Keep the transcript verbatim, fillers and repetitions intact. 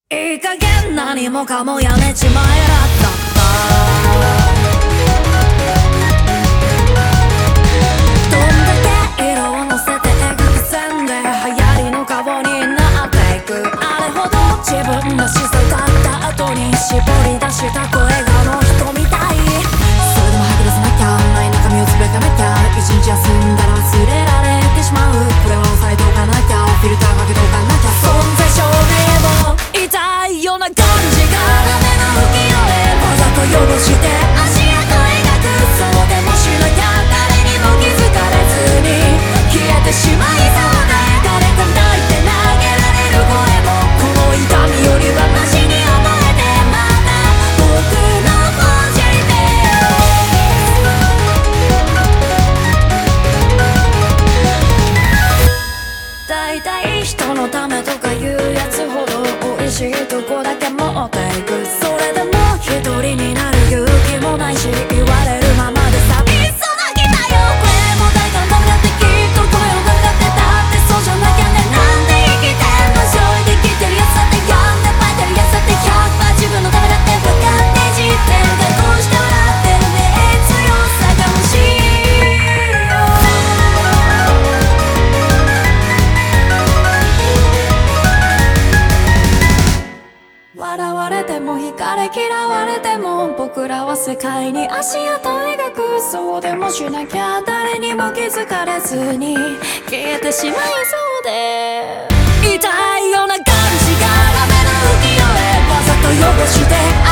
いい加減何もかもやめちまえらったどんだけ色を乗せて描く線で流行りの顔になっていくあれほど自分らしさだった後に絞り出した声がの人みたいそれでも吐き出さなきゃない中身をつぶやかなきゃ一日休んだら忘れられてしまうこれは抑えておかなきゃフィルターかけておかなきゃ存在証明も痛いような感じが雨の浮世絵わざと汚して足跡描くそうでもしなきゃ誰にも気づかれずに消えてしまいそうで誰か泣いて投げられる声もこの痛みよりはマシに思えてまた僕の方じゃいて大体人のためとか言うやつほど美味しいとこだけ持っていくそれでも一人になる勇気もないし言われるままでさいっそ泣きたよこれも誰かのためだってきっと声をかかってたってそうじゃなきゃねなんで生きてんの正直生きてるやつだって病んでバイてるやつだってひゃくパーセント自分のためだって分かってじってんだこうして笑ってるね強さが欲しい笑われても惹かれ嫌われても僕らは世界に足跡描くそうでもしなきゃ誰にも気づかれずに消えてしまいそうで痛いような感じが雨の浮世絵わざと汚して